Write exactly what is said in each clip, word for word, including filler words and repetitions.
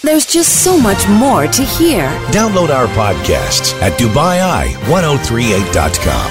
There's just so much more to hear. Download our podcasts at Dubai Eye ten thirty-eight dot com.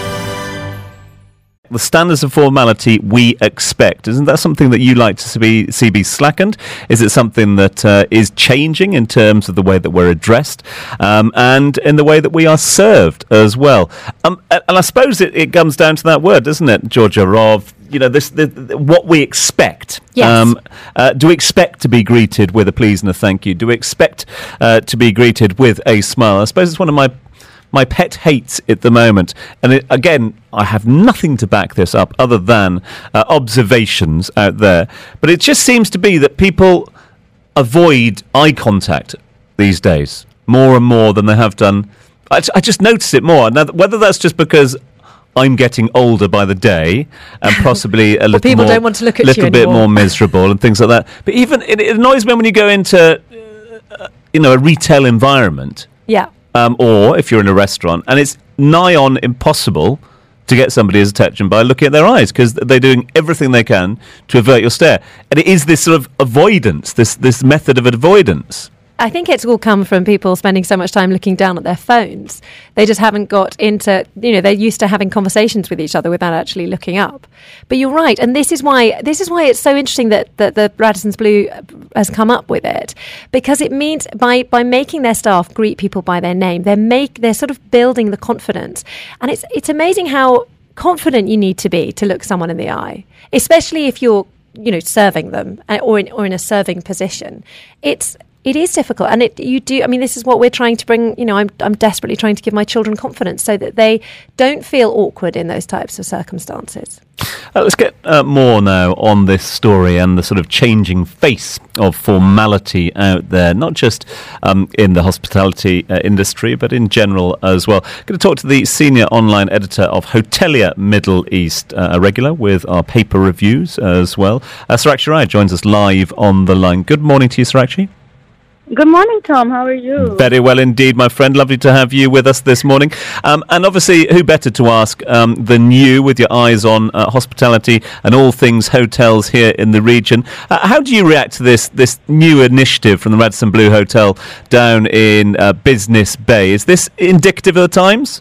The standards of formality we expect, isn't that something that you like to see, see be slackened? Is it something that uh, is changing in terms of the way that we're addressed um, and in the way that we are served as well? Um, and I suppose it, it comes down to that word, doesn't it, Georgia, of you know this the, the, what we expect. Yes. Um, uh, do we expect to be greeted with a please and a thank you? Do we expect uh, to be greeted with a smile? I suppose it's one of my My pet hates at the moment. And it, again, I have nothing to back this up other than uh, observations out there. But it just seems to be that people avoid eye contact these days more and more than they have done. I, I just notice it more. Now, whether that's just because I'm getting older by the day and possibly a little people more, don't want to look at little you bit anymore. more miserable and things like that. But even it, it annoys me when you go into uh, you know a retail environment. Yeah. Um, or if you're in a restaurant, and it's nigh on impossible to get somebody's attention by looking at their eyes because they're doing everything they can to avert your stare. And it is this sort of avoidance, this this method of avoidance. I think it's all come from people spending so much time looking down at their phones. They just haven't got into, you know, they're used to having conversations with each other without actually looking up. But you're right. And this is why this is why it's so interesting that, that the Radisson's Blu has come up with it, because it means by, by making their staff greet people by their name, they're make they're sort of building the confidence. And it's it's amazing how confident you need to be to look someone in the eye, especially if you're, you know, serving them or in, or in a serving position. It's It is difficult, and it you do. I mean, this is what we're trying to bring. You know, I'm I'm desperately trying to give my children confidence so that they don't feel awkward in those types of circumstances. Uh, let's get uh, more now on this story and the sort of changing face of formality out there, not just um, in the hospitality uh, industry, but in general as well. I'm going to talk to the senior online editor of Hotelier Middle East, uh, a regular with our paper reviews as well. Uh, Sarakshi Rai joins us live on the line. Good morning to you, Sarakshi. Good morning, Tom. How are you? Very well indeed, my friend. Lovely to have you with us this morning. Um, and obviously, who better to ask um, than you, with your eyes on uh, hospitality and all things hotels here in the region. Uh, how do you react to this this new initiative from the Radisson Blu Hotel down in uh, Business Bay? Is this indicative of the times?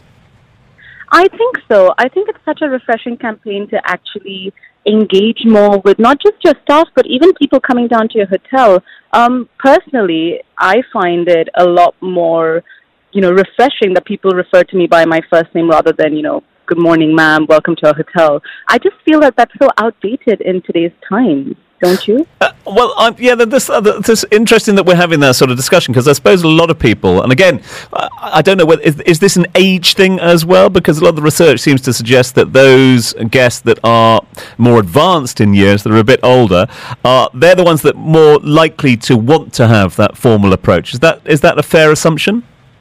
I think so. I think it's such a refreshing campaign to actually engage more with not just your staff, but even people coming down to your hotel. Um, personally, I find it a lot more, you know, refreshing that people refer to me by my first name rather than, you know, good morning, ma'am, welcome to our hotel. I just feel that that's so outdated in today's time, don't you? Uh, well, I'm, yeah, this, uh, this interesting that we're having that sort of discussion, because I suppose a lot of people, and again, I, I don't know, whether, is, is this an age thing as well? Because a lot of the research seems to suggest that those guests that are more advanced in years, that are a bit older, are they're the ones that are more likely to want to have that formal approach. Is that is that a fair assumption?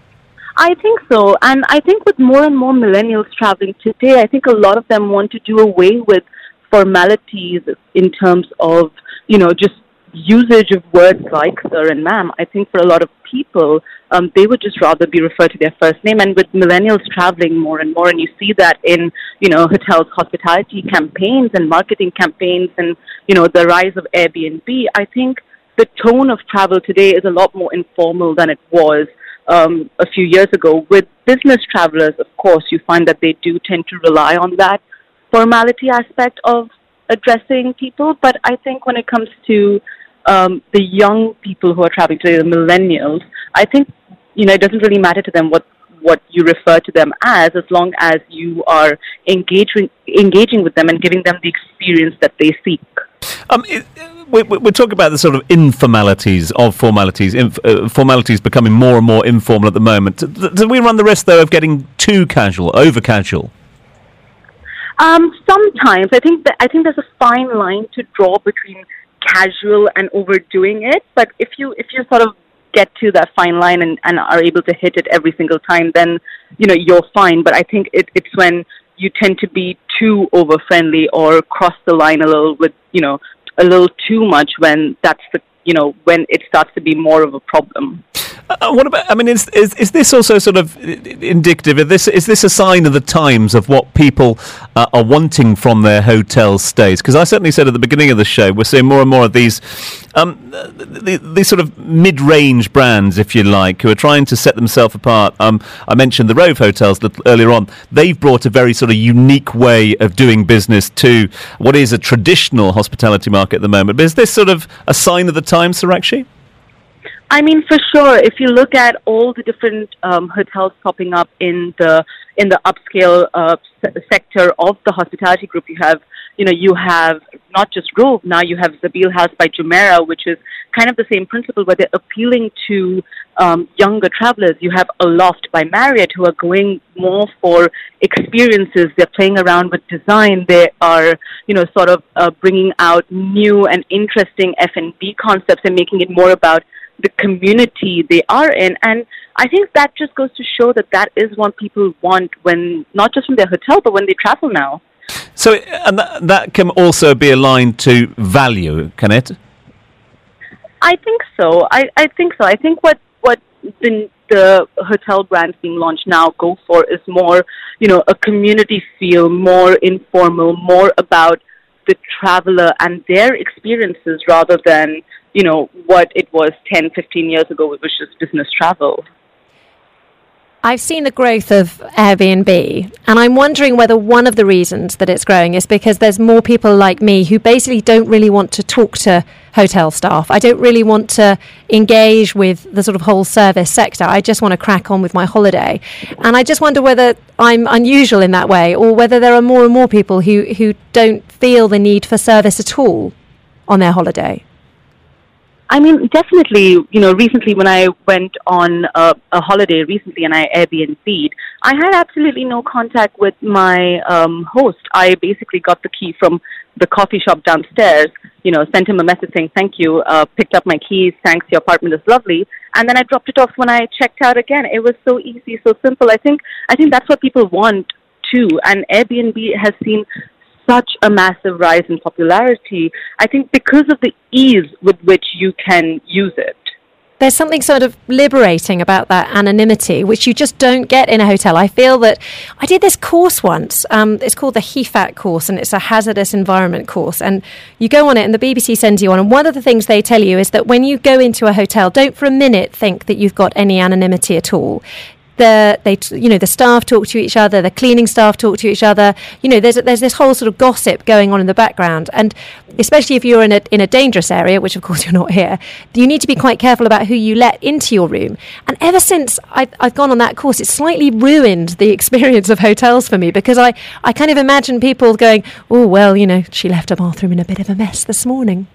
I think so. And I think with more and more millennials traveling today, I think a lot of them want to do away with formalities in terms of, you know, just usage of words like sir and ma'am. I think for a lot of people, um, they would just rather be referred to their first name. And with millennials traveling more and more, and you see that in, you know, hotels' hospitality campaigns and marketing campaigns and, you know, the rise of Airbnb, I think the tone of travel today is a lot more informal than it was um, a few years ago. With business travelers, of course, you find that they do tend to rely on that formality aspect of addressing people. But I think when it comes to um, the young people who are traveling today, the millennials, I think, you know, it doesn't really matter to them what, what you refer to them as, as long as you are engaging engaging with them and giving them the experience that they seek. Um, it, we, we're talking about the sort of informalities of formalities, inf, uh, formalities becoming more and more informal at the moment. Do, do we run the risk, though, of getting too casual, over casual? Um, sometimes I think that I think there's a fine line to draw between casual and overdoing it. But if you if you sort of get to that fine line and, and are able to hit it every single time, then you know you're fine. But I think it, it's when you tend to be too over friendly or cross the line a little with you know a little too much when that's the you know when it starts to be more of a problem. Uh, what about? I mean, is, is is this also sort of indicative of this? Is this a sign of the times of what people uh, are wanting from their hotel stays? Because I certainly said at the beginning of the show, we're seeing more and more of these, um, the, these sort of mid-range brands, if you like, who are trying to set themselves apart. Um, I mentioned the Rove Hotels little earlier on. They've brought a very sort of unique way of doing business to what is a traditional hospitality market at the moment. But is this sort of a sign of the times, Sarakshi? I mean, for sure. If you look at all the different um, hotels popping up in the in the upscale uh, se- sector of the hospitality group, you have, you know, you have not just Rove. Now you have Zabeel House by Jumeirah, which is kind of the same principle, where they're appealing to um, younger travelers. You have Aloft by Marriott, who are going more for experiences. They're playing around with design. They are, you know, sort of uh, bringing out new and interesting F and B concepts and making it more about the community they are in. And I think that just goes to show that that is what people want, when not just from their hotel, but when they travel now. So, and that, that can also be aligned to value, can it? I think so. I, I think so. I think what, what the, the hotel brands being launched now go for is more, you know, a community feel, more informal, more about the traveler and their experiences rather than, you know, what it was ten, fifteen years ago, which was just business travel. I've seen the growth of Airbnb, and I'm wondering whether one of the reasons that it's growing is because there's more people like me who basically don't really want to talk to hotel staff. I don't really want to engage with the sort of whole service sector. I just want to crack on with my holiday. And I just wonder whether I'm unusual in that way, or whether there are more and more people who, who don't feel the need for service at all on their holiday. I mean, definitely, you know, recently when I went on a, a holiday recently and I Airbnb'd, I had absolutely no contact with my um, host. I basically got the key from the coffee shop downstairs, you know, sent him a message saying, thank you, uh, picked up my keys, thanks, your apartment is lovely. And then I dropped it off when I checked out again. It was so easy, so simple. I think, I think that's what people want too. And Airbnb has seen such a massive rise in popularity, I think, because of the ease with which you can use it. There's something sort of liberating about that anonymity, which you just don't get in a hotel. I feel that I did this course once. Um, it's called the H E F A T course, and it's a hazardous environment course. And you go on it, and the B B C sends you on. And one of the things they tell you is that when you go into a hotel, don't for a minute think that you've got any anonymity at all. The they you know the staff talk to each other, the cleaning staff talk to each other. You know, there's there's this whole sort of gossip going on in the background, and especially if you're in a in a dangerous area, which of course you're not here, you need to be quite careful about who you let into your room. And ever since I, I've gone on that course, it's slightly ruined the experience of hotels for me, because I I kind of imagine people going, oh well, you know, she left her bathroom in a bit of a mess this morning.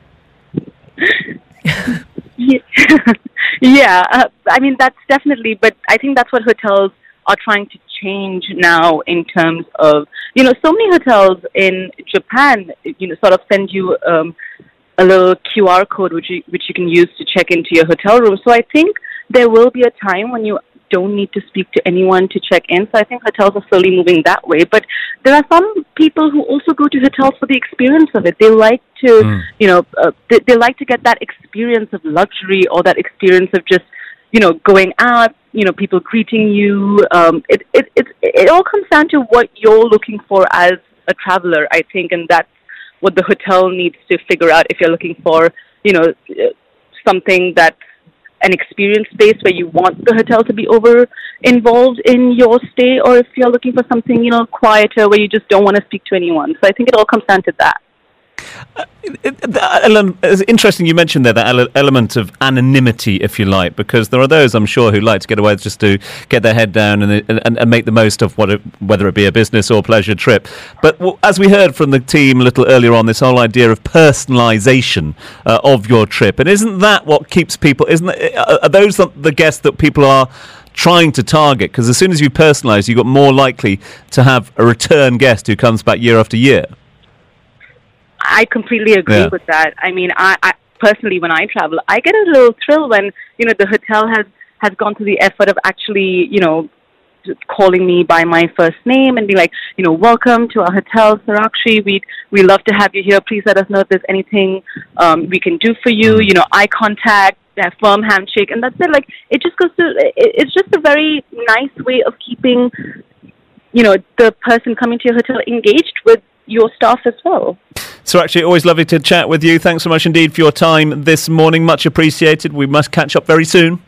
Yeah, yeah. Uh, I mean, that's definitely, but I think that's what hotels are trying to change now in terms of, you know, so many hotels in Japan, you know, sort of send you um, a little Q R code which you, which you can use to check into your hotel room. So I think there will be a time when you don't need to speak to anyone to check in. So I think hotels are slowly moving that way. But there are some people who also go to hotels for the experience of it. They like to, mm. you know, uh, they, they like to get that experience of luxury, or that experience of just, you know, going out, you know, people greeting you. Um, it, it, it, it all comes down to what you're looking for as a traveler, I think, and that's what the hotel needs to figure out. If you're looking for, you know, something that's an experience space where you want the hotel to be over involved in your stay, or if you're looking for something, you know, quieter where you just don't want to speak to anyone. So I think it all comes down to that. Uh, it, it, it's interesting you mentioned there that ele- element of anonymity, if you like, because there are those, I'm sure, who like to get away just to get their head down and and, and make the most of what it, whether it be a business or pleasure trip. But w- as we heard from the team a little earlier on, this whole idea of personalisation uh, of your trip, and isn't that what keeps people? Isn't it, are those the, the guests that people are trying to target? Because as soon as you personalise, you've got more likely to have a return guest who comes back year after year. I completely agree yeah. with that. I mean, I, I personally, when I travel, I get a little thrill when, you know, the hotel has, has gone through the effort of actually, you know, calling me by my first name and being like, you know, welcome to our hotel, Sarakshi. We'd we love to have you here. Please let us know if there's anything um, we can do for you. You know, eye contact, that firm handshake, and that's it. Like, it just goes to, it, it's just a very nice way of keeping, you know, the person coming to your hotel engaged with your staff as well. So actually, always lovely to chat with you. Thanks so much indeed for your time this morning. Much appreciated. We must catch up very soon.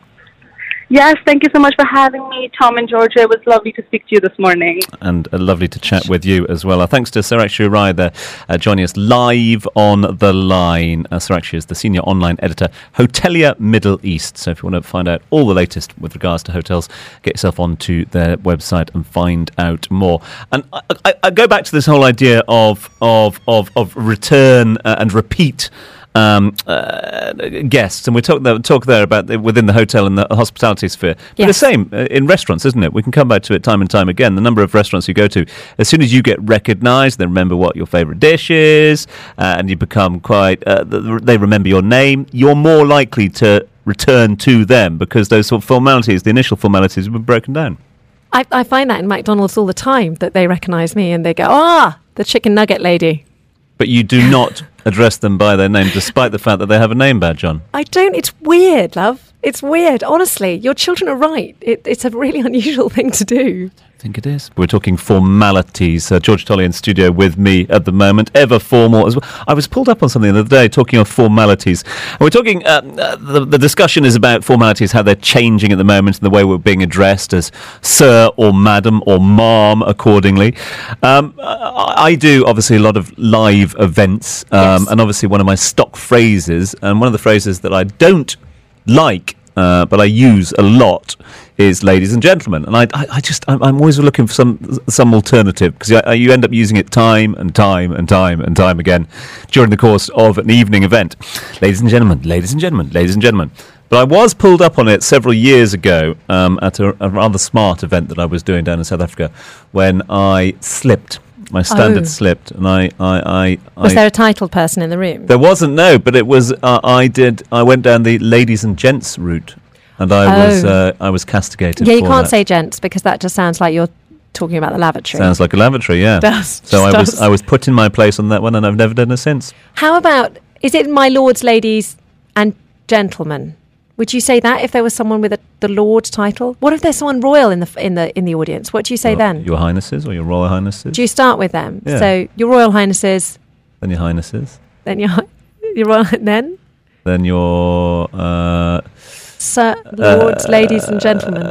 Yes, thank you so much for having me, Tom and Georgia. It was lovely to speak to you this morning. And uh, lovely to chat with you as well. Uh, thanks to Sarakshi Rai there, uh, joining us live on the line. Uh, Sarakshi is the senior online editor, Hotelier Middle East. So if you want to find out all the latest with regards to hotels, get yourself onto their website and find out more. And I, I, I go back to this whole idea of of of, of return uh, and repeat Um, uh, guests, and we talk there, talk there about the, within the hotel and the hospitality sphere. But Yes. the same uh, in restaurants, isn't it? We can come back to it time and time again. The number of restaurants you go to, as soon as you get recognised, they remember what your favourite dish is, uh, and you become quite. Uh, they remember your name. You're more likely to return to them because those sort of formalities, the initial formalities, have been broken down. I, I find that in McDonald's all the time, that they recognise me and they go, ah, the chicken nugget lady. But you do not address them by their name, despite the fact that they have a name badge on. I don't. It's weird, love. It's weird. Honestly, your children are right. It, it's a really unusual thing to do. I think it is. We're talking formalities. Uh, George Tolley in studio with me at the moment, ever formal as well. I was pulled up on something the other day talking of formalities. And we're talking, uh, uh, the, the discussion is about formalities, how they're changing at the moment and the way we're being addressed as sir or madam or ma'am accordingly. Um, I, I do, obviously, a lot of live events. Um, Yes. And obviously one of my stock phrases, and one of the phrases that I don't like, uh, but I use a lot, is ladies and gentlemen. And I, I, I just, I'm, I'm always looking for some some alternative, because you end up using it time and time and time and time again during the course of an evening event. Ladies and gentlemen, ladies and gentlemen, ladies and gentlemen. But I was pulled up on it several years ago um, at a, a rather smart event that I was doing down in South Africa when I slipped. My standard Oh. slipped, and I, I, I, Was I there a titled person in the room? there wasn't, no, but it was. Uh, I did. I went down the ladies and gents route, and I Oh. was. Uh, I was castigated. yeah, you for can't that. say gents because that just sounds like you're talking about the lavatory. Sounds like a lavatory, yeah. Does, So I just was. does. I was put in my place on that one, and I've never done it since. How about, is it my lords, ladies and gentlemen? Would you say that if there was someone with a, the Lord title? What if there's someone royal in the in the in the audience? What do you say your, then? Your Highnesses or your Royal Highnesses? Do you start with them? Yeah. So your Royal Highnesses, Then your Highnesses. then your your Royal, then Then your. Uh, Sir, lords, ladies and gentlemen.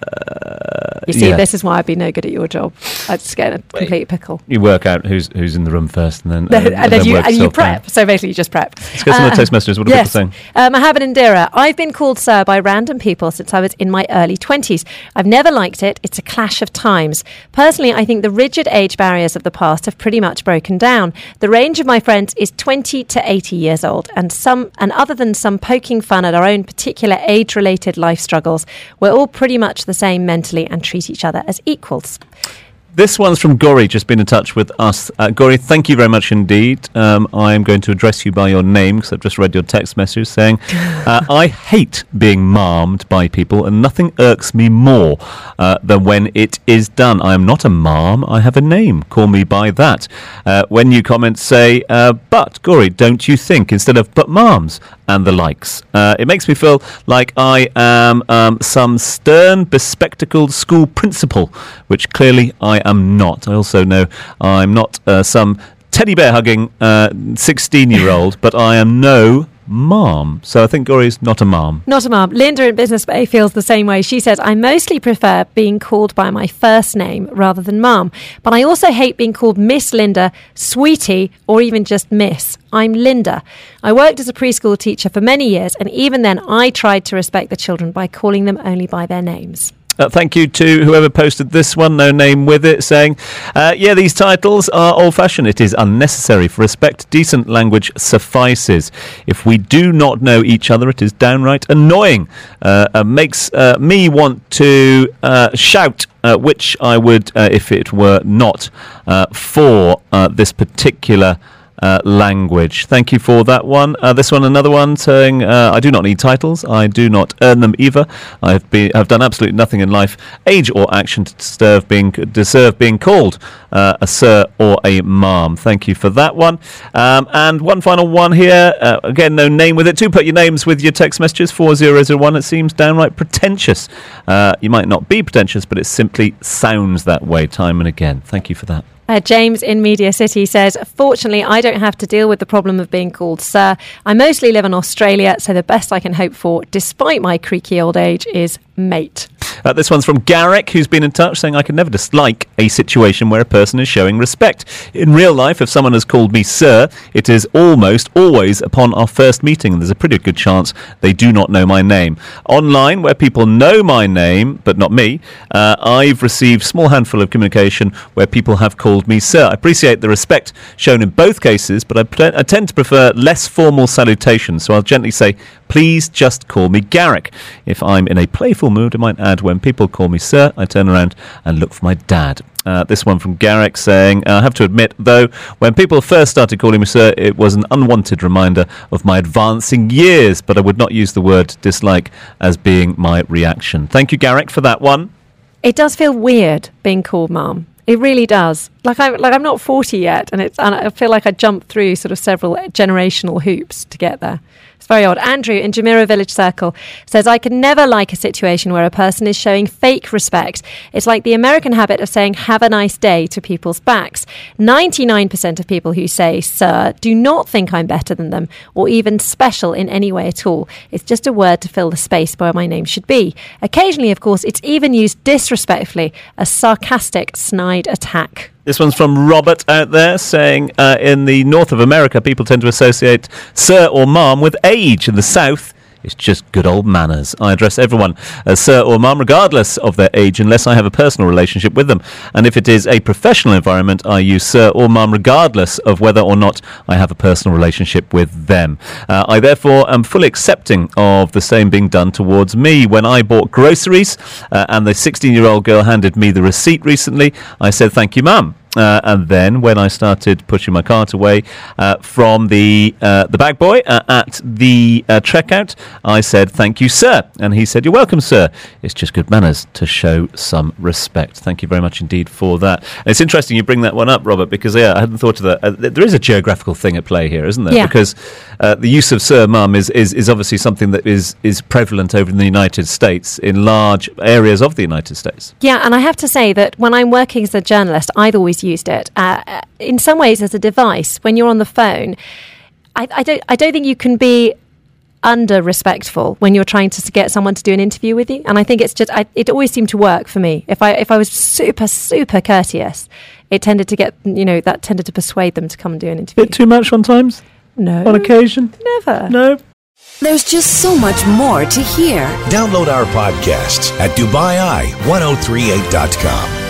You see, yeah. this is why I'd be no good at your job. I'd just get in a complete pickle. you work out who's who's in the room first, and then Then- and then you work and you yourself down. prep. So basically, you just prep. Let's get some of the text messages. What are yes. people saying? Um, Mohammed Indira. I've been called sir by random people since I was in my early twenties. I've never liked it. It's a clash of times. Personally, I think the rigid age barriers of the past have pretty much broken down. The range of my friends is twenty to eighty years old, and some, and other than some poking fun at our own particular age-related life struggles, we're all pretty much the same mentally and treat each other as equals. This one's from Gori, just been in touch with us. Uh, Gori, thank you very much indeed. Um, I am going to address you by your name because I've just read your text message saying, uh, I hate being marmed by people and nothing irks me more uh, than when it is done. I am not a marm, I have a name. Call me by that. Uh, when you comment, say, uh, but, Gori, don't you think, instead of but marms and the likes. Uh, it makes me feel like I am um, some stern, bespectacled school principal, which clearly I am not. I also know I'm not uh, some teddy bear hugging sixteen-year-old, but I am no mom. So I think Gori's not a mom. Not a mum. Linda in Business Bay feels the same way. She says, I mostly prefer being called by my first name rather than mum. But I also hate being called Miss Linda, Sweetie, or even just Miss. I'm Linda. I worked as a preschool teacher for many years, and even then I tried to respect the children by calling them only by their names. Uh, thank you to whoever posted this one, no name with it, saying, uh, yeah, these titles are old-fashioned. It is unnecessary. For respect, decent language suffices. If we do not know each other, it is downright annoying. Uh, uh, makes uh, me want to uh, shout, uh, which I would uh, if it were not uh, for uh, this particular uh, language. Thank you for that one. Uh, this one, another one saying, uh, I do not need titles. I do not earn them either. I've been, I've done absolutely nothing in life, age or action to deserve being, deserve being called uh, a sir or a ma'am. Thank you for that one. Um, and one final one here. Uh, again, no name with it. Do put your names with your text messages, four zero zero one. It seems downright pretentious. Uh, you might not be pretentious, but it simply sounds that way time and again. Thank you for that. Uh, James in Media City says, fortunately, I don't have to deal with the problem of being called sir. I mostly live in Australia, so the best I can hope for, despite my creaky old age, is mate. Uh, this one's from Garrick, who's been in touch, saying, I can never dislike a situation where a person is showing respect. In real life, if someone has called me sir, it is almost always upon our first meeting, and there's a pretty good chance they do not know my name. Online, where people know my name, but not me, uh, I've received a small handful of communication where people have called me sir. I appreciate the respect shown in both cases, but I, pre- I tend to prefer less formal salutations, so I'll gently say, please just call me Garrick. If I'm in a playful mood, I might add, when people call me sir, I turn around and look for my dad. Uh, this one from Garrick saying, I have to admit, though, when people first started calling me sir, it was an unwanted reminder of my advancing years, but I would not use the word dislike as being my reaction. Thank you, Garrick, for that one. It does feel weird being called mum. It really does. Like I'm, like I'm not forty yet, and it's. And I feel like I jumped through sort of several generational hoops to get there. It's very odd. Andrew in Jumeirah Village Circle says, I can never like a situation where a person is showing fake respect. It's like the American habit of saying, have a nice day to people's backs. ninety-nine percent of people who say, sir, do not think I'm better than them or even special in any way at all. It's just a word to fill the space where my name should be. Occasionally, of course, it's even used disrespectfully, a sarcastic, snide attack. This one's from Robert out there saying, uh, in the north of America, people tend to associate sir or ma'am with age. In the south, it's just good old manners. I address everyone as sir or ma'am, regardless of their age, unless I have a personal relationship with them. And if it is a professional environment, I use sir or ma'am, regardless of whether or not I have a personal relationship with them. Uh, I therefore am fully accepting of the same being done towards me. When I bought groceries uh, and the sixteen-year-old girl handed me the receipt recently, I said, thank you, ma'am. Uh, and then when I started pushing my cart away uh, from the uh, the bag boy uh, at the uh, checkout, I said, thank you, sir. And he said, you're welcome, sir. It's just good manners to show some respect. Thank you very much indeed for that. And it's interesting you bring that one up, Robert, because yeah, I hadn't thought of that. Uh, there is a geographical thing at play here, isn't there? Yeah. Because uh, the use of sir, mum is, is, is obviously something that is, is prevalent over in the United States, in large areas of the United States. Yeah, and I have to say that when I'm working as a journalist, I've always used it uh, in some ways as a device. When you're on the phone, I, I don't I don't think you can be under respectful when you're trying to get someone to do an interview with you. And I think it's just I, it always seemed to work for me. If I if I was super super courteous, it tended to get you know that tended to persuade them to come and do an interview. Bit too much on times? No, on occasion? Never. No. There's just so much more to hear. Download our podcasts at Dubai Eye ten thirty-eight dot com.